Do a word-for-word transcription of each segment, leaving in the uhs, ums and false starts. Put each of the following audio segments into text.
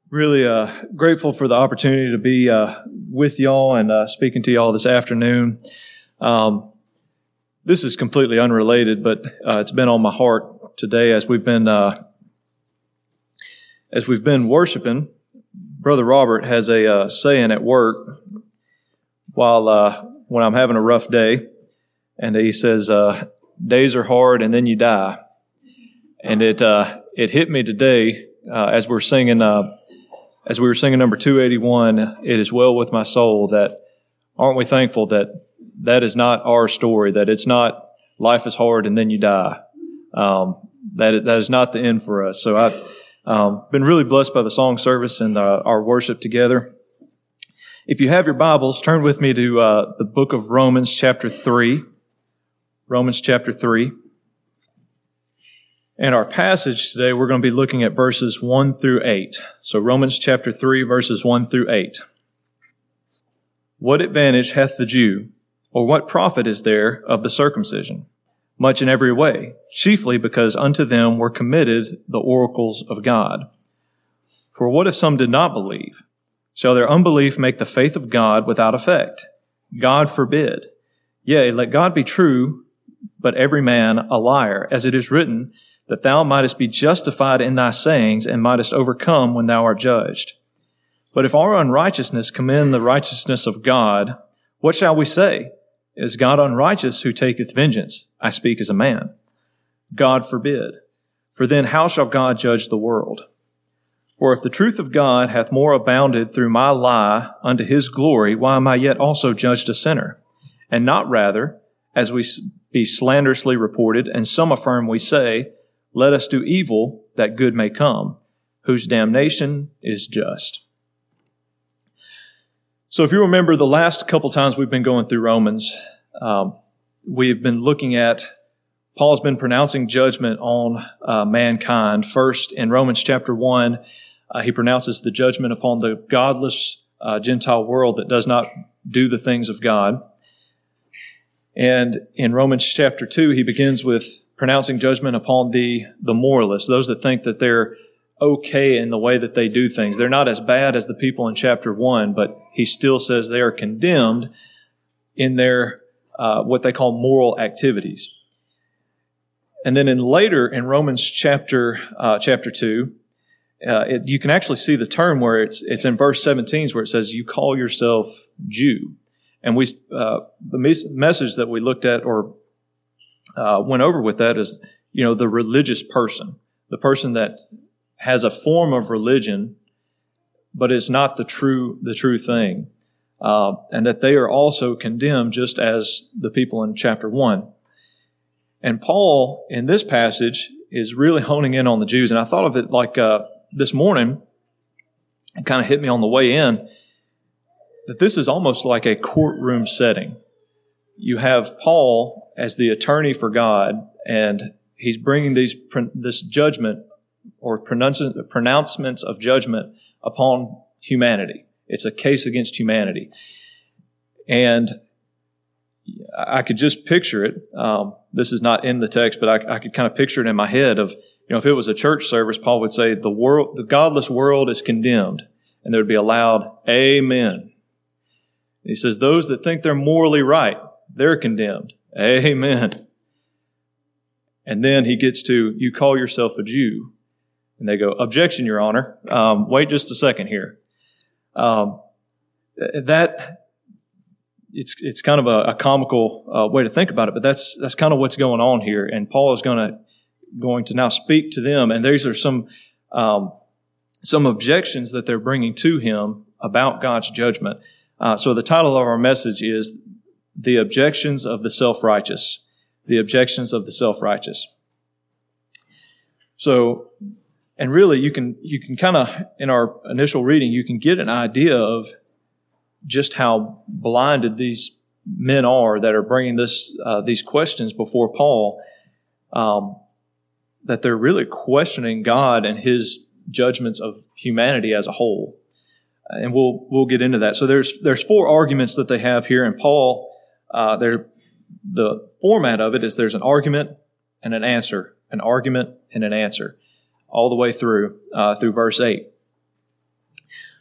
Really uh, grateful for the opportunity to be uh, with y'all and uh, speaking to y'all this afternoon. Um, this is completely unrelated, but uh, it's been on my heart today as we've been uh, as we've been worshiping. Brother Robert has a uh, saying at work while uh, when I'm having a rough day, and he says, uh, "Days are hard, and then you die." And it uh, it hit me today uh, as we're singing. Uh, As we were singing number two eighty-one, "It is well with my soul," that aren't we thankful that that is not our story, that it's not life is hard and then you die. Um, that that is not the end for us. So I've um, been really blessed by the song service and uh, our worship together. If you have your Bibles, turn with me to uh, the book of Romans chapter three. Romans chapter three. And our passage today, we're going to be looking at verses one through eight. So Romans chapter three, verses one through eight. "What advantage hath the Jew, or what profit is there of the circumcision? Much in every way, chiefly because unto them were committed the oracles of God. For what if some did not believe? Shall their unbelief make the faith of God without effect? God forbid. Yea, let God be true, but every man a liar, as it is written, that thou mightest be justified in thy sayings, and mightest overcome when thou art judged. But if our unrighteousness commend the righteousness of God, what shall we say? Is God unrighteous who taketh vengeance? I speak as a man. God forbid. For then how shall God judge the world? For if the truth of God hath more abounded through my lie unto his glory, why am I yet also judged a sinner? And not rather, as we be slanderously reported, and some affirm we say, let us do evil that good may come, whose damnation is just." So if you remember the last couple times we've been going through Romans, um, we've been looking at, Paul's been pronouncing judgment on uh, mankind. First, in Romans chapter one, uh, he pronounces the judgment upon the godless uh, Gentile world that does not do the things of God. And in Romans chapter two, he begins with pronouncing judgment upon the, the moralists, those that think that they're okay in the way that they do things. They're not as bad as the people in chapter one, but he still says they are condemned in their, uh, what they call moral activities. And then in later, in Romans chapter, uh, chapter two, uh, it, you can actually see the term where it's, it's in verse seventeen where it says, "You call yourself Jew." And we, uh, the mes- message that we looked at or Uh, went over with that is, you know, the religious person, the person that has a form of religion, but is not the true, the true thing. Uh, and that they are also condemned just as the people in chapter one. And Paul, in this passage, is really honing in on the Jews. And I thought of it like, uh, this morning, it kind of hit me on the way in, that this is almost like a courtroom setting. You have Paul as the attorney for God, and he's bringing these this judgment or pronouncements of judgment upon humanity. It's a case against humanity. And I could just picture it. Um, this is not in the text, but I, I could kind of picture it in my head of, you know, if it was a church service, Paul would say, the world, the godless world is condemned, and there would be a loud amen. He says, those that think they're morally right, they're condemned. Amen. And then he gets to, "You call yourself a Jew." And they go, "Objection, Your Honor. Um, wait just a second here." Um, that, it's it's kind of a, a comical uh, way to think about it, but that's that's kind of what's going on here. And Paul is going to going to now speak to them, and these are some um, some objections that they're bringing to him about God's judgment. Uh, so the title of our message is The Objections of the Self-Righteous. The Objections of the Self-Righteous. So, and really you can, you can kind of, in our initial reading, you can get an idea of just how blinded these men are that are bringing this, uh, these questions before Paul, um, that they're really questioning God and His judgments of humanity as a whole. And we'll, we'll get into that. So there's, there's four arguments that they have here, and Paul, Uh, there, the format of it is there's an argument and an answer, an argument and an answer, all the way through uh, through verse eight.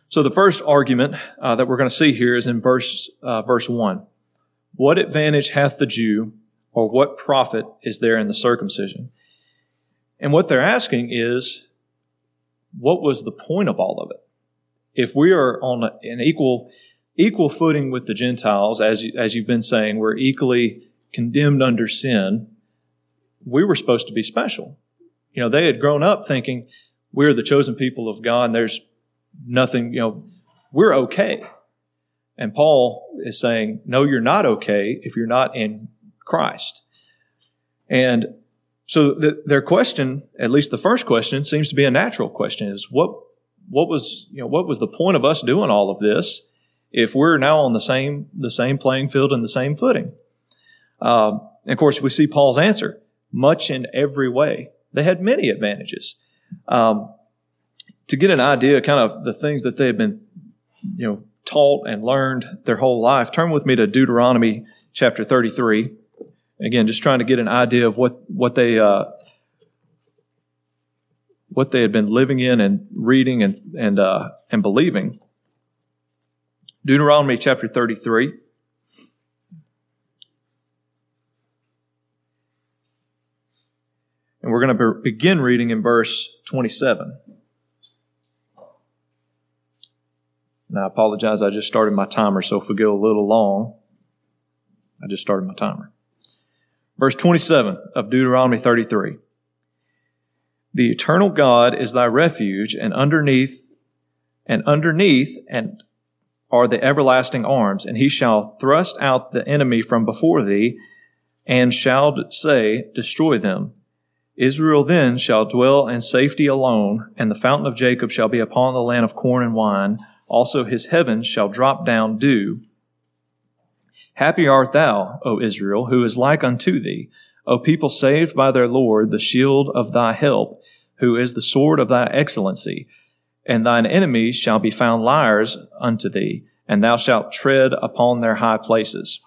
So the first argument uh, that we're going to see here is in verse uh, verse one. What advantage hath the Jew, or what profit is there in the circumcision? And what they're asking is, what was the point of all of it? If we are on an equal equal footing with the Gentiles, as you, as you've been saying, we're equally condemned under sin, we were supposed to be special. You know, they had grown up thinking, we're the chosen people of God, and there's nothing, you know, we're okay. And Paul is saying, no, you're not okay if you're not in Christ. And so the, their question, at least the first question, seems to be a natural question, is what what was, you know, what was the point of us doing all of this if we're now on the same the same playing field and the same footing? Um, and of course, we see Paul's answer, much in every way. They had many advantages. Um, to get an idea, kind of the things that they had been, you know, taught and learned their whole life, turn with me to Deuteronomy chapter thirty-three. Again, just trying to get an idea of what what they uh, what they had been living in and reading and and uh, and believing. Deuteronomy chapter thirty-three. And we're going to be- begin reading in verse twenty-seven. Now, I apologize, I just started my timer, so if we go a little long, I just started my timer. Verse twenty-seven of Deuteronomy thirty-three. The eternal God is thy refuge, and underneath, and underneath, and are the everlasting arms, and he shall thrust out the enemy from before thee, and shall say, destroy them. Israel then shall dwell in safety alone, and the fountain of Jacob shall be upon the land of corn and wine. Also his heavens shall drop down dew. Happy art thou, O Israel, who is like unto thee, O people saved by their Lord, the shield of thy help, who is the sword of thy excellency. And thine enemies shall be found liars unto thee, and thou shalt tread upon their high places.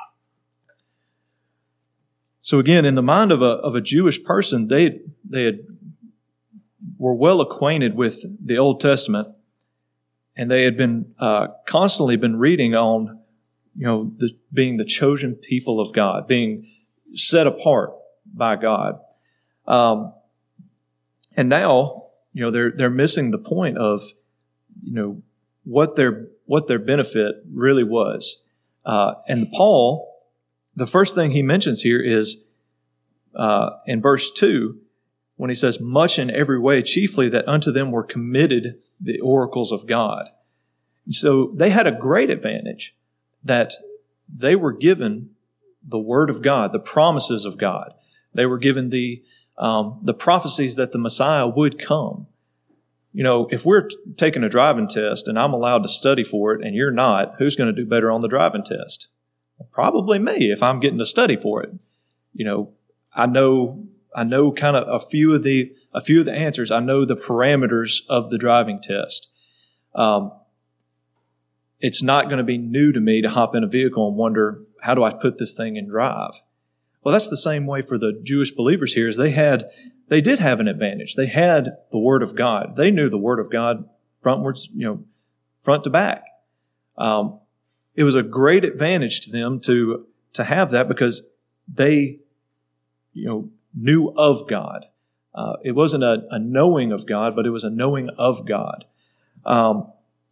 So again, in the mind of a of a Jewish person, they they had, were well acquainted with the Old Testament, and they had been uh, constantly been reading on, you know, the, being the chosen people of God, being set apart by God, um, and now, you know, they're they're missing the point of, you know, what their what their benefit really was. Uh, and Paul, the first thing he mentions here is uh, in verse two, when he says, much in every way, chiefly that unto them were committed the oracles of God. And so they had a great advantage that they were given the Word of God, the promises of God. They were given the um, the prophecies that the Messiah would come. You know, if we're t- taking a driving test and I'm allowed to study for it and you're not, who's going to do better on the driving test? Well, probably me if I'm getting to study for it. You know, I know I know kind of a few of the a few of the answers. I know the parameters of the driving test. Um, it's not going to be new to me to hop in a vehicle and wonder, how do I put this thing in drive? Well, that's the same way for the Jewish believers here. Is they had, they did have an advantage. They had the Word of God. They knew the Word of God frontwards, you know, front to back. Um, it was a great advantage to them to to have that because they, you know, knew of God. Uh, it wasn't a, a knowing of God, but it was a knowing of God. Um,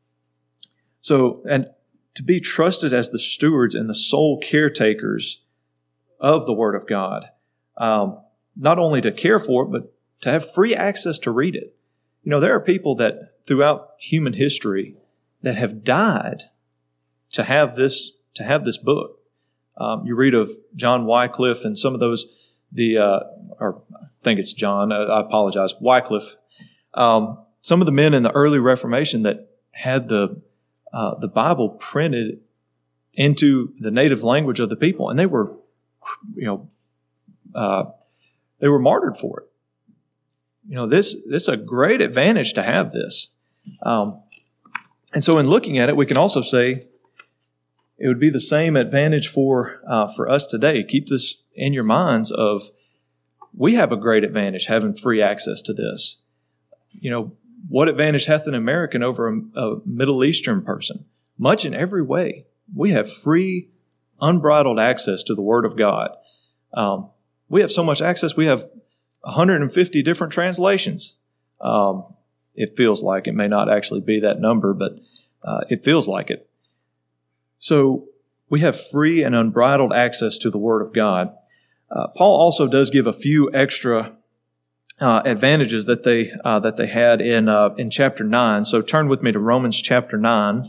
so, and to be trusted as the stewards and the sole caretakers of the Word of God, um, not only to care for it, but to have free access to read it. You know, there are people that throughout human history that have died to have this to have this book. Um, you read of John Wycliffe and some of those, the uh, or I think it's John. I, I apologize, Wycliffe. Um, some of the men in the early Reformation that had the uh, the Bible printed into the native language of the people, and they were, you know, uh, they were martyred for it. You know, this this is a great advantage to have this. Um, and so, in looking at it, we can also say it would be the same advantage for uh, for us today. Keep this in your minds of we have a great advantage having free access to this. You know, what advantage hath an American over a, a Middle Eastern person? Much in every way. We have free, unbridled access to the Word of God. Um, we have so much access. We have one hundred fifty different translations. Um, it feels like it may not actually be that number, but uh, it feels like it. So we have free and unbridled access to the Word of God. Uh, Paul also does give a few extra uh, advantages that they uh, that they had in uh, in chapter nine. So turn with me to Romans chapter nine.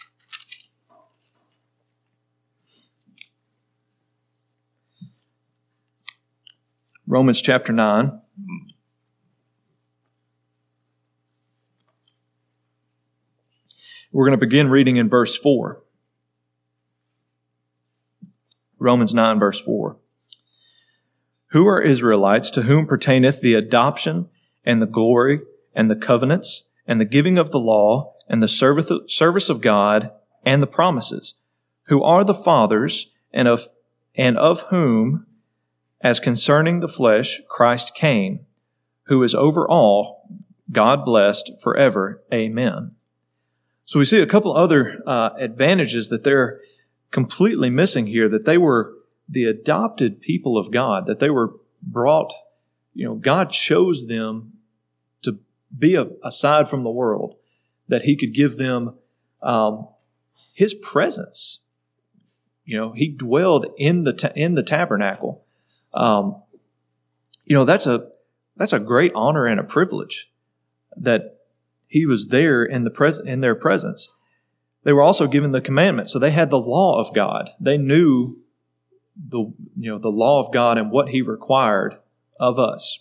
Romans chapter nine. We're going to begin reading in verse four. Romans nine, verse four. Who are Israelites, to whom pertaineth the adoption and the glory and the covenants and the giving of the law and the service of God and the promises, who are the fathers, and of and of whom, as concerning the flesh, Christ came, who is over all, God blessed forever. Amen. So we see a couple other uh, advantages that they're completely missing here, that they were the adopted people of God, that they were brought, you know, God chose them to be a, aside from the world, that He could give them um, His presence. You know, He dwelled in the ta- in the tabernacle. Um, you know, that's a that's a great honor and a privilege that He was there in the pres- in their presence. They were also given the commandments, so they had the law of God. They knew the you know the law of God and what He required of us.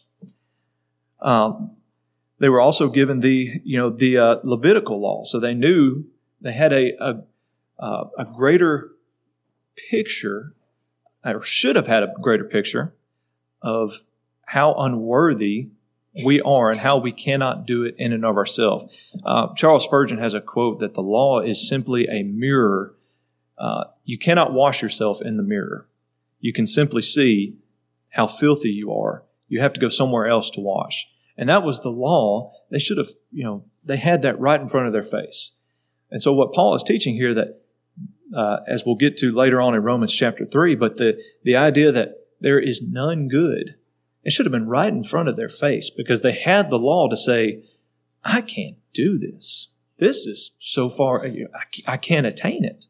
Um, they were also given the you know the uh, Levitical law, so they knew they had a a, uh, a greater picture, or should have had a greater picture of how unworthy we are and how we cannot do it in and of ourselves. Uh, Charles Spurgeon has a quote that the law is simply a mirror. Uh, you cannot wash yourself in the mirror. You can simply see how filthy you are. You have to go somewhere else to wash. And that was the law. They should have, you know, they had that right in front of their face. And so what Paul is teaching here, that uh, as we'll get to later on in Romans chapter three, but the, the idea that there is none good, it should have been right in front of their face, because they had the law to say, I can't do this. This is so far, I can't attain it.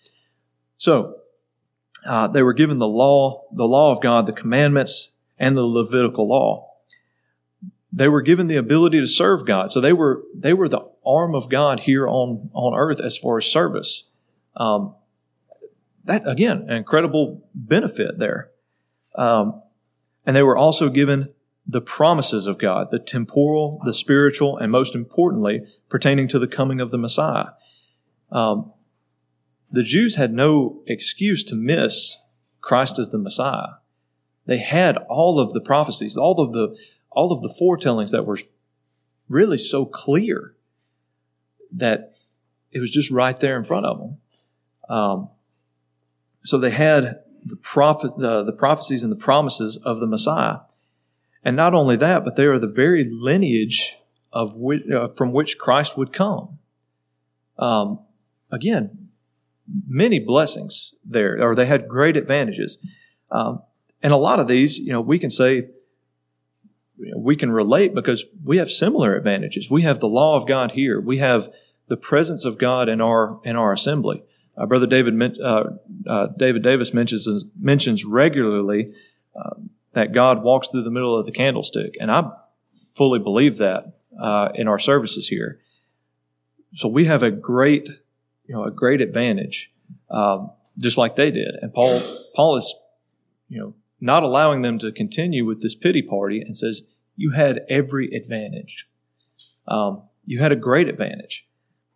So, uh, they were given the law, the law of God, the commandments, and the Levitical law. They were given the ability to serve God. So they were, they were the arm of God here on, on earth as far as service. Um, that, again, an incredible benefit there. Um, And they were also given the promises of God, the temporal, the spiritual, and most importantly, pertaining to the coming of the Messiah. Um, the Jews had no excuse to miss Christ as the Messiah. They had all of the prophecies, all of the all of the foretellings that were really so clear that it was just right there in front of them. Um, so they had the prophet, the, the prophecies and the promises of the Messiah. And not only that, but they are the very lineage of which, uh, from which Christ would come. Um, again, many blessings there, or they had great advantages. Um, and a lot of these, you know, we can say, you know, we can relate because we have similar advantages. We have the law of God here. We have the presence of God in our in our assembly. Uh, Brother David uh, uh, David Davis mentions mentions regularly uh, that God walks through the middle of the candlestick, and I fully believe that uh, in our services here. So we have a great, you know, a great advantage, um, just like they did. And Paul Paul is, you know, not allowing them to continue with this pity party, and says, "You had every advantage. Um, you had a great advantage."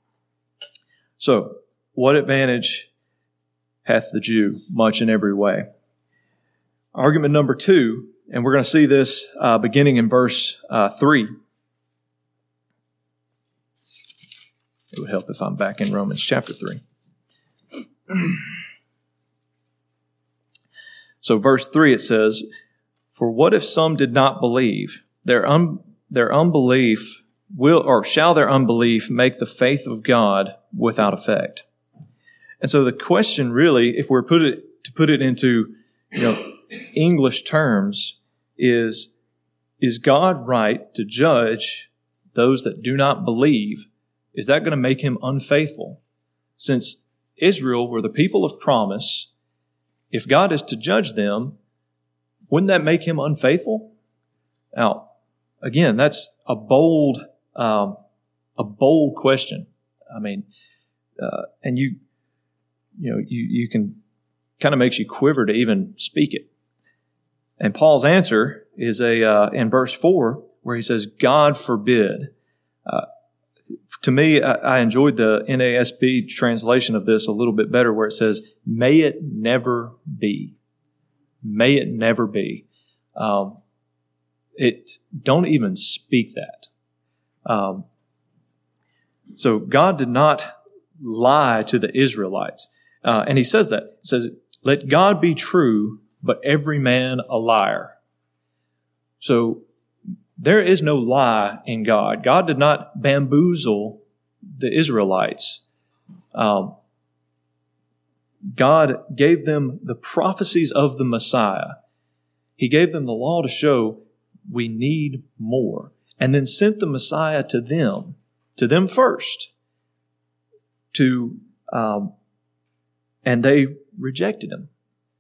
So, what advantage hath the Jew? Much in every way. Argument number two, and we're going to see this uh, beginning in verse uh, three. It would help if I'm back in Romans chapter three. So verse three, it says, "For what if some did not believe? Their, un- their unbelief will or shall their unbelief make the faith of God without effect? And so the question really, if we're put it to put it into, you know, English terms, is is God right to judge those that do not believe? Is that going to make him unfaithful? Since Israel were the people of promise, if God is to judge them, wouldn't that make him unfaithful? Now, again, that's a bold, um, a bold question. I mean, uh, and you, you know, you you can kind of makes you quiver to even speak it. And Paul's answer is a uh, in verse four where he says, "God forbid." Uh, to me, I, I enjoyed the N A S B translation of this a little bit better, where it says, "May it never be." May it never be. Um, it don't even speak that. Um, so God did not lie to the Israelites, uh, and He says that. He says, "Let God be true, but every man a liar." So there is no lie in God. God did not bamboozle the Israelites. Um, God gave them the prophecies of the Messiah. He gave them the law to show we need more, and then sent the Messiah to them, to them first, to um, and they rejected him.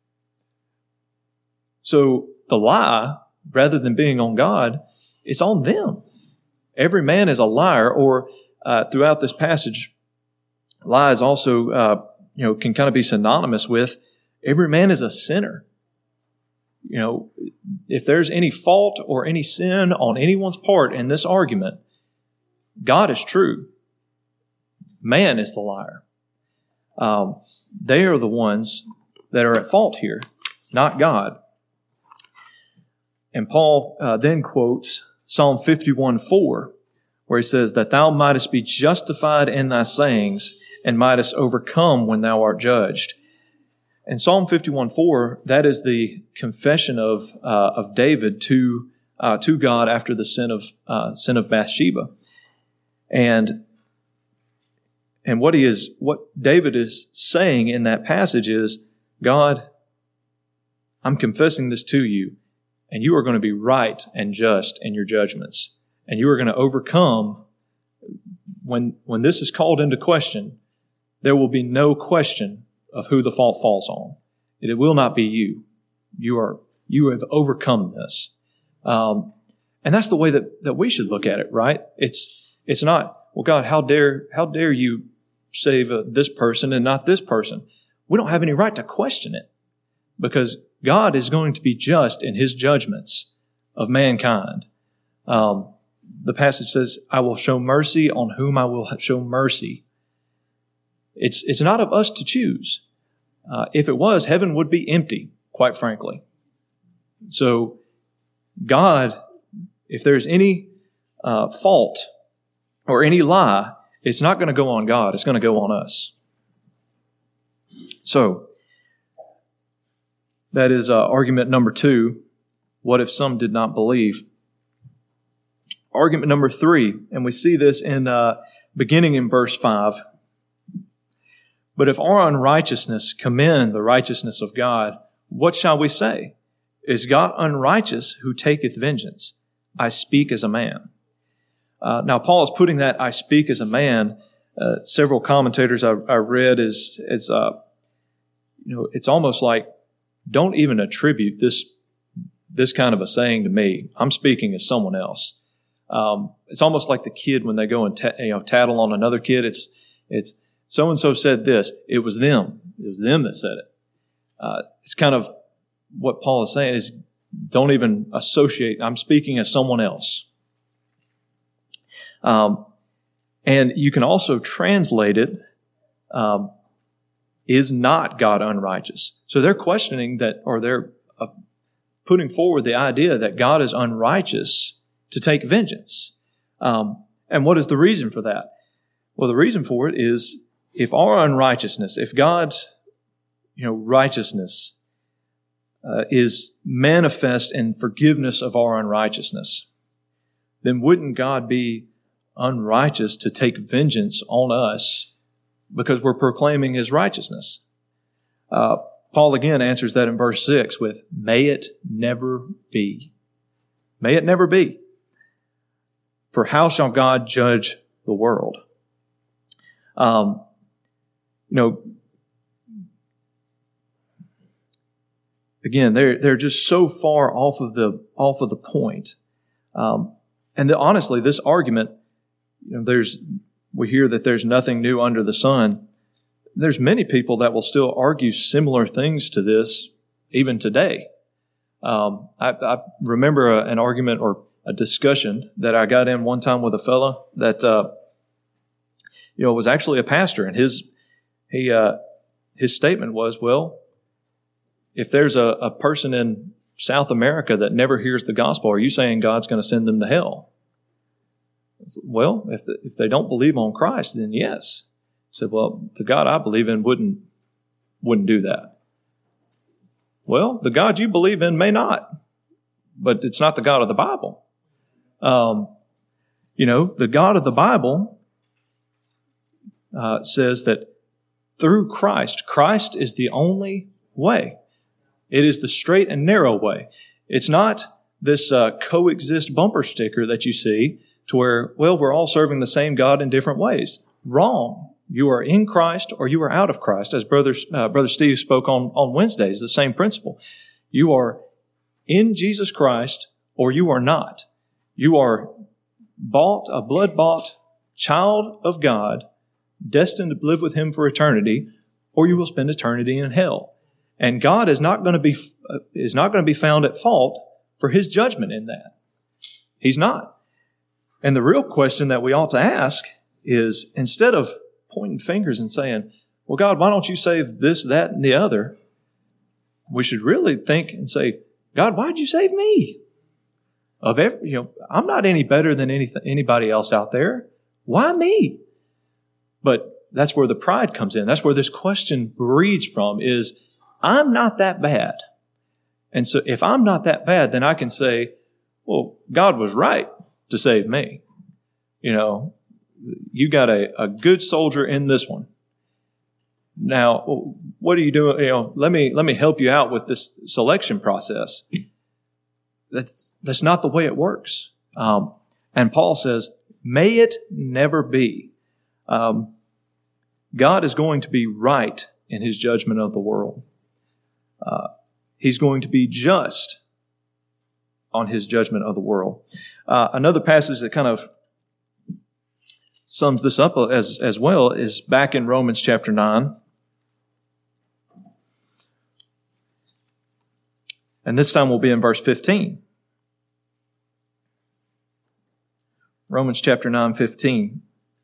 So the lie, rather than being on God, it's on them. Every man is a liar, or uh, throughout this passage, lie is also uh, you know, can kind of be synonymous with every man is a sinner. You know, if there's any fault or any sin on anyone's part in this argument, God is true. Man is the liar. Um, they are the ones that are at fault here, not God. And Paul uh, then quotes Psalm fifty-one four, where he says, "That thou mightest be justified in thy sayings, and mightest overcome when thou art judged." And Psalm fifty-one four, that is the confession of uh, of David to uh, to God after the sin of uh, sin of Bathsheba, and and what he is what David is saying in that passage is, God, I'm confessing this to you, and you are going to be right and just in your judgments, and you are going to overcome when when this is called into question. There will be no question of who the fault falls on. It will not be you. You are you have overcome this, um, and that's the way that, that we should look at it, right? It's it's not, well, God, how dare how dare you save uh, this person and not this person? We don't have any right to question it, because God is going to be just in His judgments of mankind. Um, the passage says, "I will show mercy on whom I will show mercy." It's it's not of us to choose. Uh, if it was, heaven would be empty, quite frankly. So God, if there's any uh, fault or any lie, it's not going to go on God. It's going to go on us. So that is uh, argument number two. What if some did not believe? Argument number three, and we see this in uh, beginning in verse five. "But if our unrighteousness commend the righteousness of God, what shall we say? Is God unrighteous who taketh vengeance? I speak as a man." Uh, now, Paul is putting that "I speak as a man." Uh, several commentators I, I read is, is uh, you know, it's almost like, don't even attribute this this kind of a saying to me. I'm speaking as someone else. Um, it's almost like the kid when they go and ta- you know tattle on another kid. It's it's. So-and-so said this. It was them. It was them that said it. Uh, it's kind of what Paul is saying is, don't even associate. I'm speaking as someone else. Um, and you can also translate it, um, is not God unrighteous? So they're questioning that, or they're uh, putting forward the idea that God is unrighteous to take vengeance. Um, and what is the reason for that? Well, the reason for it is, if our unrighteousness, if God's, you know, righteousness uh, is manifest in forgiveness of our unrighteousness, then wouldn't God be unrighteous to take vengeance on us because we're proclaiming His righteousness? Uh, Paul again answers that in verse six with, may it never be. May it never be. For how shall God judge the world? Um, you know, again, they're they're just so far off of the off of the point. Um, and the, honestly, this argument, you know, there's we hear that there's nothing new under the sun. There's many people that will still argue similar things to this even today. Um, I, I remember a, an argument or a discussion that I got in one time with a fella that uh, you know was actually a pastor, and his he uh, his statement was, well, if there's a, a person in South America that never hears the gospel, are you saying God's going to send them to hell? Well, if the, if they don't believe on Christ, then yes. I said, well, the God I believe in wouldn't wouldn't do that. Well, the God you believe in may not, but it's not the God of the Bible. Um, you know, the God of the Bible uh, says that through Christ, Christ is the only way. It is the straight and narrow way. It's not this uh, coexist bumper sticker that you see to where, well, we're all serving the same God in different ways. Wrong. You are in Christ or you are out of Christ. As Brother, uh, Brother Steve spoke on, on Wednesdays, the same principle. You are in Jesus Christ or you are not. You are bought, a blood-bought child of God, destined to live with Him for eternity, or you will spend eternity in hell. And God is not going to be uh, is not going to be found at fault for His judgment in that. He's not. And the real question that we ought to ask is, instead of pointing fingers and saying, well, God, why don't you save this, that, and the other? We should really think and say, God, why'd you save me? Of every, you know, I'm not any better than anything, anybody else out there. Why me? But that's where the pride comes in. That's where this question breeds from, is I'm not that bad. And so if I'm not that bad, then I can say, well, God was right to save me. You know, you got a, a good soldier in this one. Now, what are you doing? You know, let me, let me help you out with this selection process. That's, that's not the way it works. Um, and Paul says, may it never be. Um, God is going to be right in His judgment of the world. Uh, he's going to be just on His judgment of the world. Uh, another passage that kind of sums this up as, as well is back in Romans chapter nine. And this time we'll be in verse fifteen. Romans chapter nine, fifteen.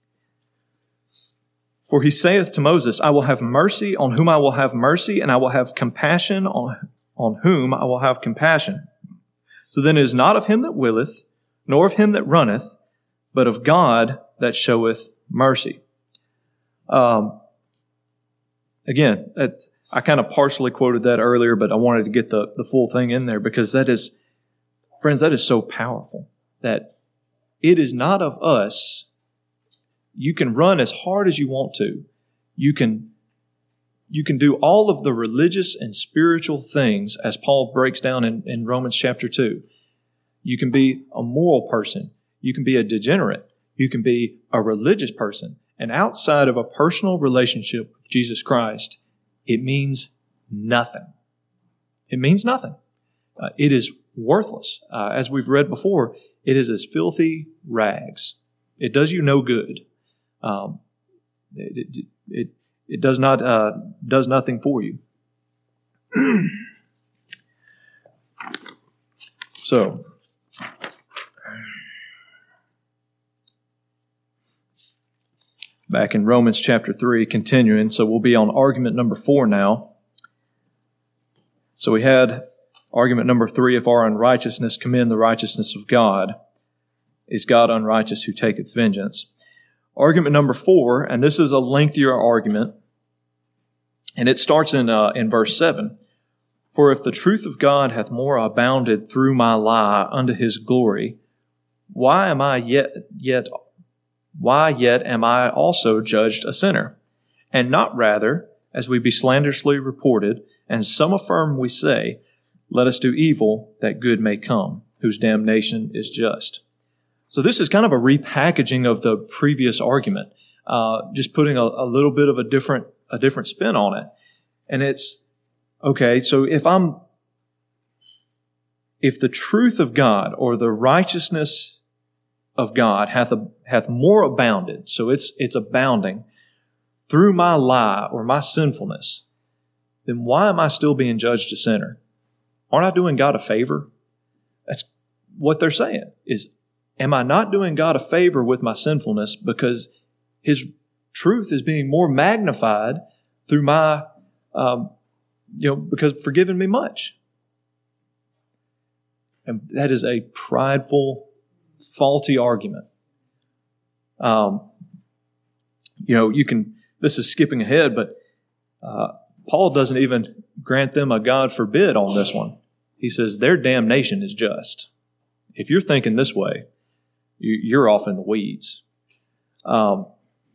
For He saith to Moses, I will have mercy on whom I will have mercy, and I will have compassion on, on whom I will have compassion. So then it is not of him that willeth, nor of him that runneth, but of God that showeth mercy. Um, again, I kind of partially quoted that earlier, but I wanted to get the, the full thing in there, because that is, friends, that is so powerful, that it is not of us. You can run as hard as you want to. You can, you can do all of the religious and spiritual things, as Paul breaks down in, in Romans chapter two. You can be a moral person. You can be a degenerate. You can be a religious person. And outside of a personal relationship with Jesus Christ, it means nothing. It means nothing. Uh, it is worthless. Uh, as we've read before, it is as filthy rags. It does you no good. Um, it, it, it, it does not uh, does nothing for you. So, back in Romans chapter three, continuing. So we'll be on argument number four now. So we had argument number three, if our unrighteousness commend the righteousness of God, is God unrighteous who taketh vengeance? Argument number four, and this is a lengthier argument, and it starts in uh, in verse seven. For if the truth of God hath more abounded through my lie unto His glory, why am I yet yet why yet am I also judged a sinner? And not rather, as we be slanderously reported, and some affirm we say, let us do evil that good may come, whose damnation is just. So this is kind of a repackaging of the previous argument, uh, just putting a, a little bit of a different, a different spin on it. And it's, okay, so if I'm, if the truth of God or the righteousness of God hath, a, hath more abounded, so it's, it's abounding through my lie or my sinfulness, then why am I still being judged a sinner? Aren't I doing God a favor? That's what they're saying is, am I not doing God a favor with my sinfulness because His truth is being more magnified through my, um, you know, because forgiving me much? And that is a prideful, faulty argument. Um, you know, you can, this is skipping ahead, but uh, Paul doesn't even grant them a God forbid on this one. He says their damnation is just. If you're thinking this way, you, you're off in the weeds. Um,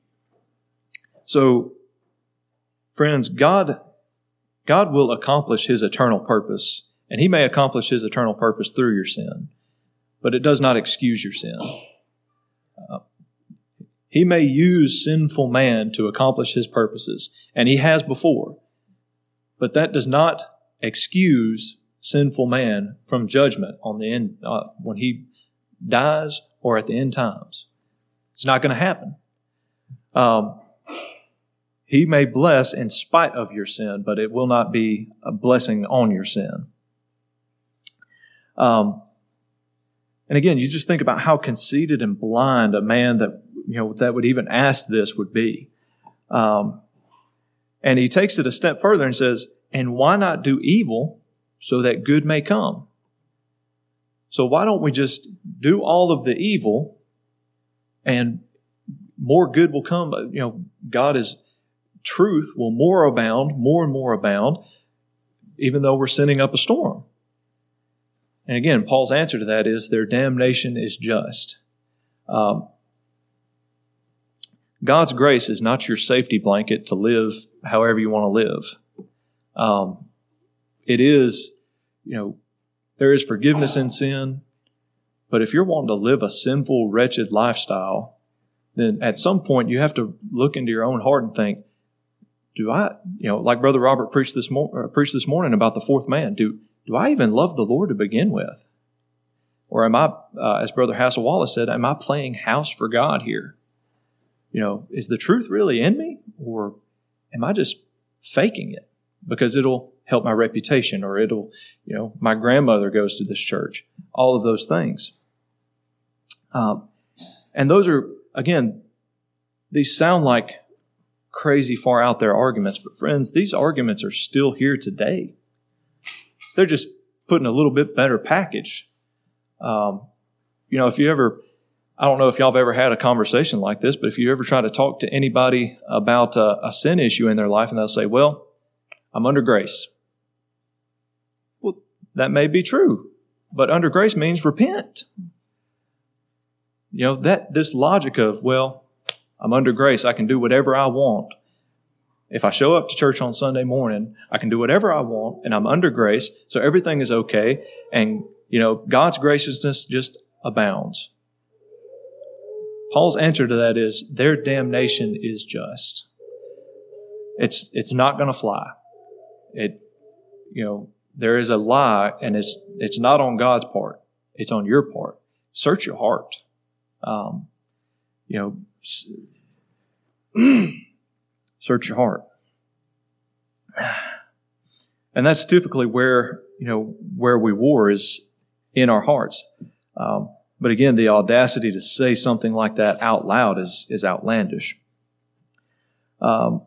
so, friends, God, God will accomplish His eternal purpose, and He may accomplish His eternal purpose through your sin, but it does not excuse your sin. Uh, He may use sinful man to accomplish His purposes, and He has before. But that does not excuse sinful man from judgment on the end uh, when he dies or at the end times. It's not going to happen. Um, he may bless in spite of your sin, but it will not be a blessing on your sin. Um, and again, you just think about how conceited and blind a man that you know that would even ask this would be. Um, And he takes it a step further and says, and why not do evil so that good may come? So why don't we just do all of the evil and more good will come? You know, God is, truth will more abound, more and more abound, even though we're sending up a storm. And again, Paul's answer to that is their damnation is just. Um, God's grace is not your safety blanket to live however you want to live. Um, it is, you know, there is forgiveness in sin, but if you're wanting to live a sinful, wretched lifestyle, then at some point you have to look into your own heart and think, do I, you know, like Brother Robert preached this, mo- preached this morning about the fourth man, do, do I even love the Lord to begin with? Or am I, uh, as Brother Hassel Wallace said, am I playing house for God here? You know, is the truth really in me, or am I just faking it because it'll help my reputation, or it'll, you know, my grandmother goes to this church, all of those things. Um, and those are, again, these sound like crazy far out there arguments, but friends, these arguments are still here today. They're just put in a little bit better package. Um, you know, if you ever, I don't know if y'all have ever had a conversation like this, but if you ever try to talk to anybody about a, a sin issue in their life and they'll say, well, I'm under grace. Well, that may be true, but under grace means repent. You know, that this logic of, well, I'm under grace, I can do whatever I want. If I show up to church on Sunday morning, I can do whatever I want, and I'm under grace, so everything is okay, and, you know, God's graciousness just abounds. Paul's answer to that is their damnation is just. It's it's not going to fly. It, you know, there is a lie, and it's it's not on God's part. It's on your part. Search your heart. Um, you know, search your heart, and that's typically where you know where we war is in our hearts. Um, But again, the audacity to say something like that out loud is, is outlandish. Um,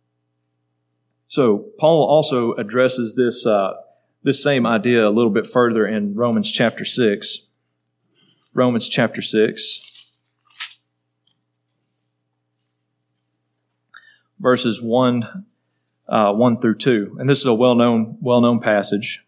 so Paul also addresses this, uh, this same idea a little bit further in Romans chapter six. Romans chapter six. Verses one, uh, one through two. And this is a well-known, well-known passage.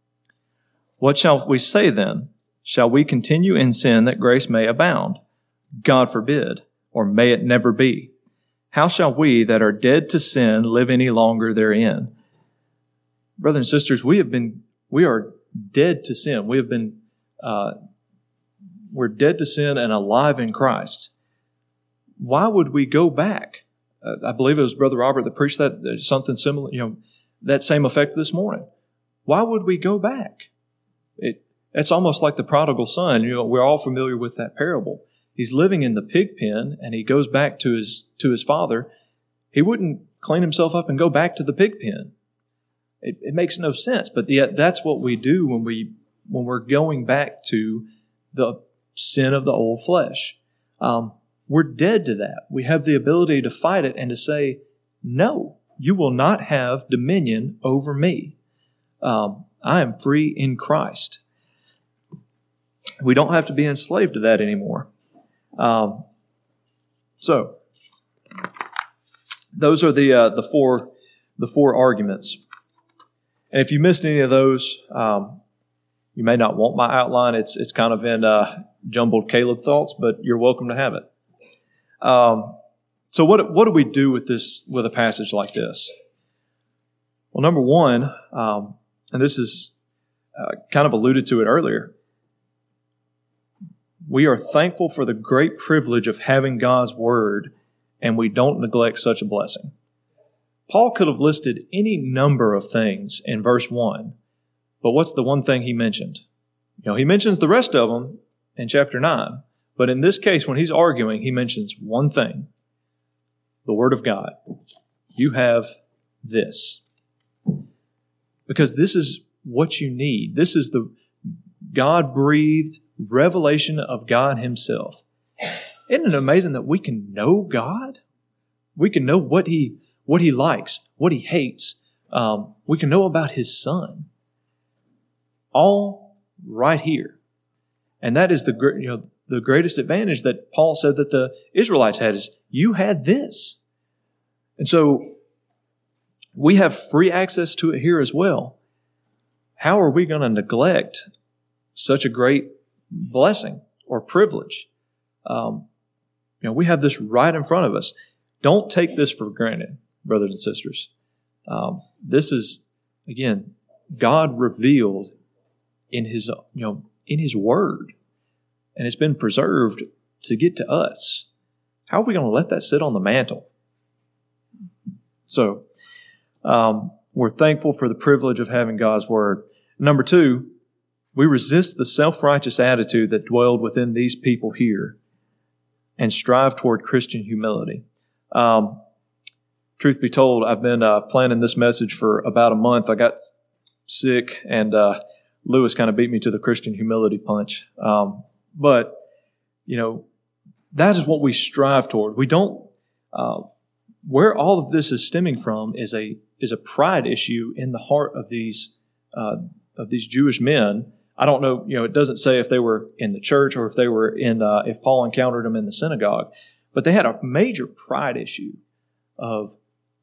What shall we say then? Shall we continue in sin that grace may abound? God forbid, or may it never be. How shall we that are dead to sin live any longer therein? Brothers and sisters, we have been, we are dead to sin. We have been, uh, we're dead to sin and alive in Christ. Why would we go back? Uh, I believe it was Brother Robert that preached that, uh, something similar, you know, that same effect this morning. Why would we go back? It, it's almost like the prodigal son. You know, we're all familiar with that parable. He's living in the pig pen and he goes back to his, to his father. He wouldn't clean himself up and go back to the pig pen. It, it makes no sense, but yet that's what we do when we, when we're going back to the sin of the old flesh. Um, we're dead to that. We have the ability to fight it and to say, no, you will not have dominion over me. Um, I am free in Christ. We don't have to be enslaved to that anymore. Um, so those are the uh, the four the four arguments. And if you missed any of those, um, you may not want my outline. It's it's kind of in uh, jumbled Caleb thoughts, but you're welcome to have it. Um, so what what do we do with this with a passage like this? Well, number one, um, and this is uh, kind of alluded to it earlier. We are thankful for the great privilege of having God's Word, and we don't neglect such a blessing. Paul could have listed any number of things in verse one, but what's the one thing he mentioned? You know, he mentions the rest of them in chapter nine, but in this case, when he's arguing, he mentions one thing, the Word of God. You have this. Because this is what you need. This is the God-breathed revelation of God Himself. Isn't it amazing that we can know God? We can know what He what He likes, what He hates. Um, we can know about His Son. All right here. And that is the you know the greatest advantage that Paul said that the Israelites had is you had this. And so we have free access to it here as well. How are we going to neglect such a great blessing or privilege? Um, you know, we have this right in front of us. Don't take this for granted, brothers and sisters. Um, this is, again, God revealed in His, you know, in His Word, and it's been preserved to get to us. How are we going to let that sit on the mantle? So, um, we're thankful for the privilege of having God's Word. Number two, we resist the self-righteous attitude that dwelled within these people here and strive toward Christian humility. Um, truth be told, I've been uh, planning this message for about a month. I got sick, and uh, Lewis kind of beat me to the Christian humility punch. Um, but, you know, that is what we strive toward. We don't, uh, where all of this is stemming from is a is a pride issue in the heart of these uh, of these Jewish men. I don't know, you know, it doesn't say if they were in the church or if they were in, uh, if Paul encountered them in the synagogue, but they had a major pride issue of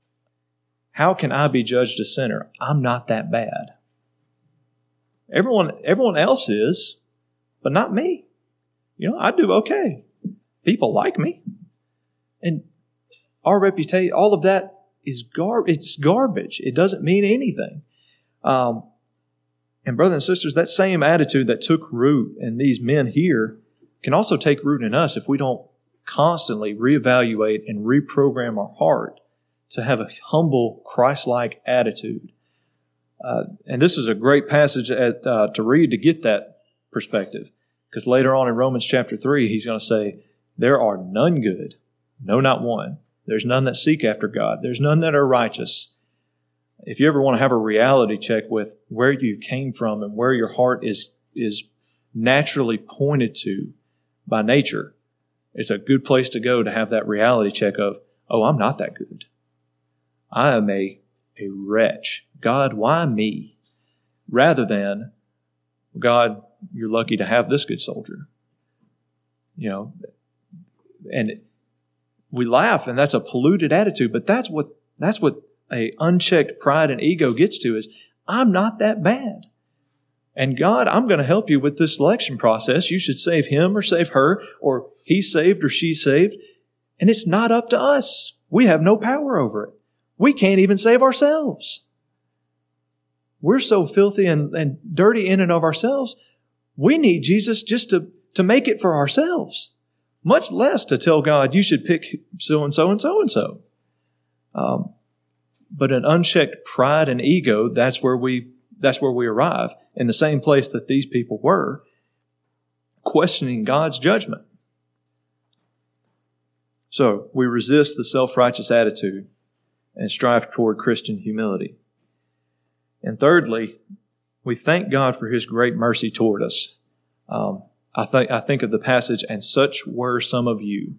how can I be judged a sinner? I'm not that bad. Everyone, everyone else is, but not me. You know, I do okay. People like me. And our reputation, all of that is gar- it's garbage. It doesn't mean anything. Um, And brothers and sisters, that same attitude that took root in these men here can also take root in us if we don't constantly reevaluate and reprogram our heart to have a humble, Christ-like attitude. Uh, and this is a great passage at, uh, to read to get that perspective. Because later on in Romans chapter three, he's going to say, there are none good, no, not one. There's none that seek after God. There's none that are righteous. If you ever want to have a reality check with where you came from and where your heart is is naturally pointed to by nature, it's a good place to go to have that reality check of, oh, I'm not that good. I am a, a wretch. God, why me? Rather than, God, you're lucky to have this good soldier. You know, and we laugh, and that's a polluted attitude, but that's what that's what a unchecked pride and ego gets to is, I'm not that bad. And God, I'm going to help you with this selection process. You should save him or save her, or he's saved or she's saved. And it's not up to us. We have no power over it. We can't even save ourselves. We're so filthy and, and dirty in and of ourselves. We need Jesus just to, to make it for ourselves. Much less to tell God, you should pick so-and-so and so-and-so. Um, but an unchecked pride and ego, that's where we that's where we arrive, in the same place that these people were, questioning God's judgment. So we resist the self-righteous attitude and strive toward Christian humility. And thirdly, we thank God for His great mercy toward us. Um, I think I think of the passage, and such were some of you.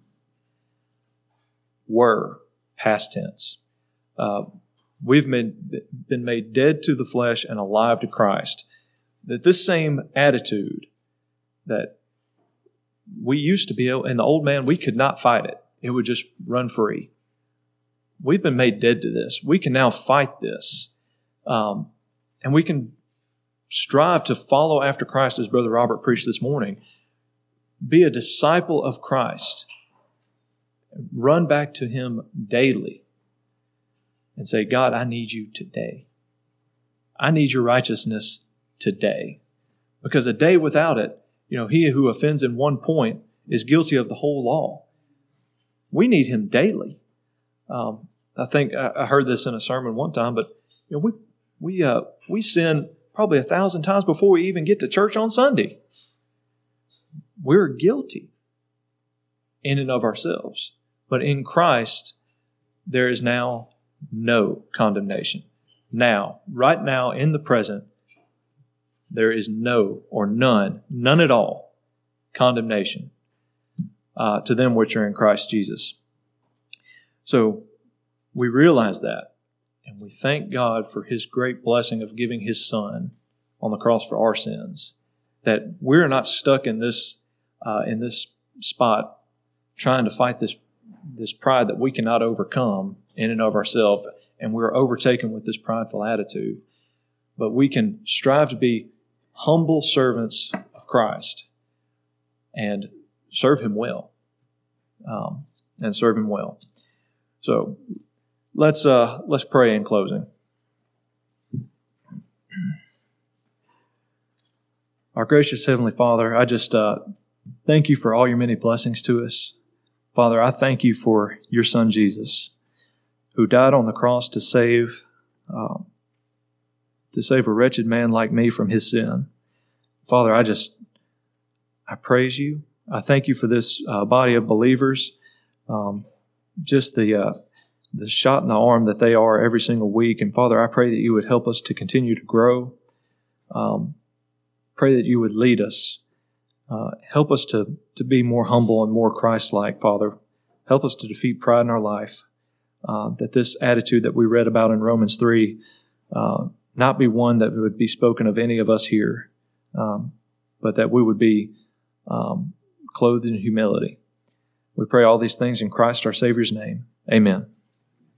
Were, past tense. Uh, we've been, been made dead to the flesh and alive to Christ. That this same attitude that we used to be able, in the old man, we could not fight it. It would just run free. We've been made dead to this. We can now fight this. Um, and we can strive to follow after Christ, as Brother Robert preached this morning. Be a disciple of Christ. Run back to Him daily and say, God, I need you today. I need your righteousness today. Because a day without it, you know, he who offends in one point is guilty of the whole law. We need Him daily. Um, I think I heard this in a sermon one time, but you know, we we uh, we sin probably a thousand times before we even get to church on Sunday. We're guilty in and of ourselves, but in Christ there is now no condemnation. Now, right now, in the present, there is no or none, none at all, condemnation uh, to them which are in Christ Jesus. So we realize that, and we thank God for His great blessing of giving His Son on the cross for our sins. That we're not stuck in this uh, in this spot trying to fight this this pride that we cannot overcome in and of ourselves, and we're overtaken with this prideful attitude. But we can strive to be humble servants of Christ and serve Him well, um, and serve Him well. So let's uh, let's pray in closing. Our gracious Heavenly Father, I just uh, thank You for all Your many blessings to us. Father, I thank You for Your Son Jesus, who died on the cross to save uh, to save a wretched man like me from his sin. Father, I just I praise You. I thank You for this uh, body of believers. Um, just the uh, the shot in the arm that they are every single week. And Father, I pray that You would help us to continue to grow. Um, pray that You would lead us. Uh, help us to, to be more humble and more Christ-like, Father. Help us to defeat pride in our life. Uh, that this attitude that we read about in Romans three uh, not be one that would be spoken of any of us here, um, but that we would be um, clothed in humility. We pray all these things in Christ our Savior's name. Amen.